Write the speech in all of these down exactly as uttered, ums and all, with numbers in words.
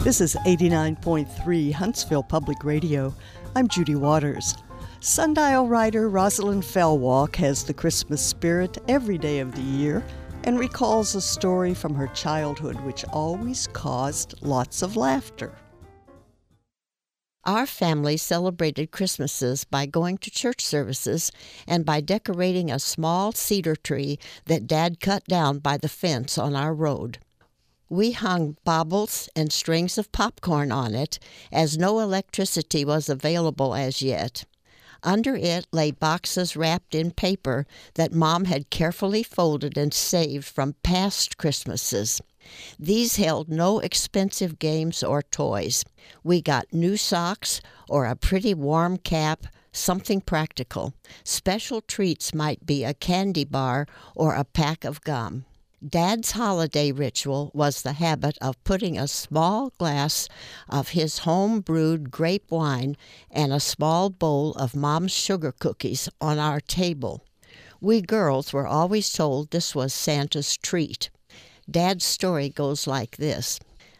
This is eighty-nine point three Huntsville Public Radio. I'm Judy Waters. Sundial writer Rosalind Fellwalk has the Christmas spirit every day of the year and recalls a story from her childhood which always caused lots of laughter. Our family celebrated Christmases by going to church services and by decorating a small cedar tree that Dad cut down by the fence on our road. We hung baubles and strings of popcorn on it, as no electricity was available as yet. Under it lay boxes wrapped in paper that Mom had carefully folded and saved from past Christmases. These held no expensive games or toys. We got new socks or a pretty warm cap, something practical. Special treats might be a candy bar or a pack of gum. Dad's holiday ritual was the habit of putting a small glass of his home-brewed grape wine and a small bowl of Mom's sugar cookies on our table. We girls were always told this was Santa's treat. Dad's story goes like this.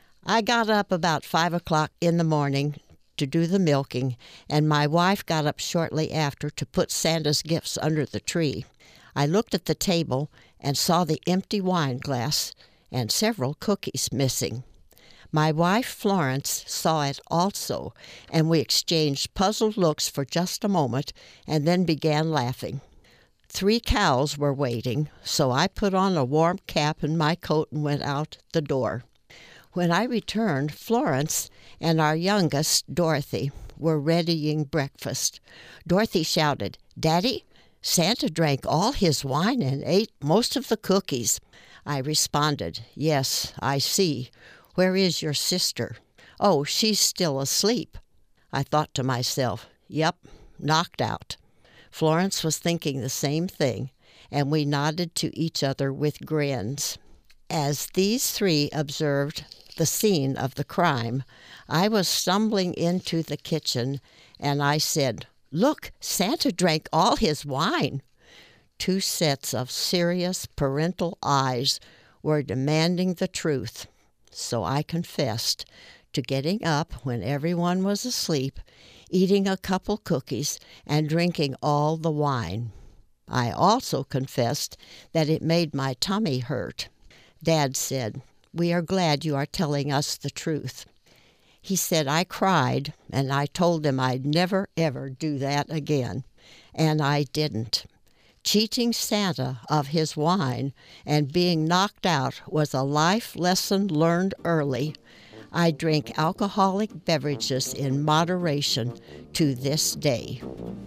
I got up about five o'clock in the morning to do the milking, and my wife got up shortly after to put Santa's gifts under the tree. I looked at the table and saw the empty wine glass and several cookies missing. My wife, Florence, saw it also, and we exchanged puzzled looks for just a moment and then began laughing. Three cows were waiting, so I put on a warm cap and my coat and went out the door. When I returned, Florence and our youngest, Dorothy, were readying breakfast. Dorothy shouted, "Daddy, Santa drank all his wine and ate most of the cookies." I responded, "Yes, I see. Where is your sister?" "Oh, she's still asleep." I thought to myself, "Yep, knocked out." Florence was thinking the same thing, and we nodded to each other with grins. As these three observed the scene of the crime, I was stumbling into the kitchen, and I said, "Look, Santa drank all his wine." Two sets of serious parental eyes were demanding the truth, so I confessed to getting up when everyone was asleep, eating a couple cookies, and drinking all the wine. I also confessed that it made my tummy hurt. Dad said, "We are glad you are telling us the truth." He said I cried, and I told him I'd never, ever do that again. And I didn't. Cheating Santa of his wine and being knocked out was a life lesson learned early. I drink alcoholic beverages in moderation to this day.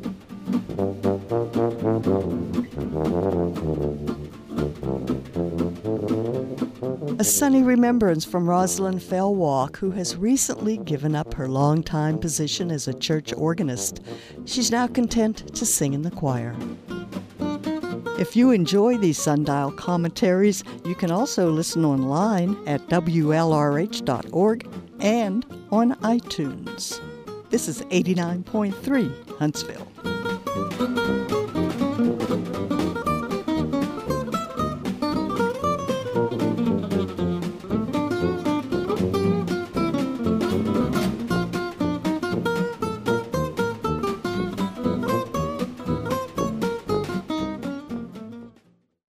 A sunny remembrance from Rosalind Fellwalk, who has recently given up her longtime position as a church organist. She's now content to sing in the choir. If you enjoy these Sundial commentaries, you can also listen online at W L R H dot org and on iTunes. This is eighty-nine point three Huntsville.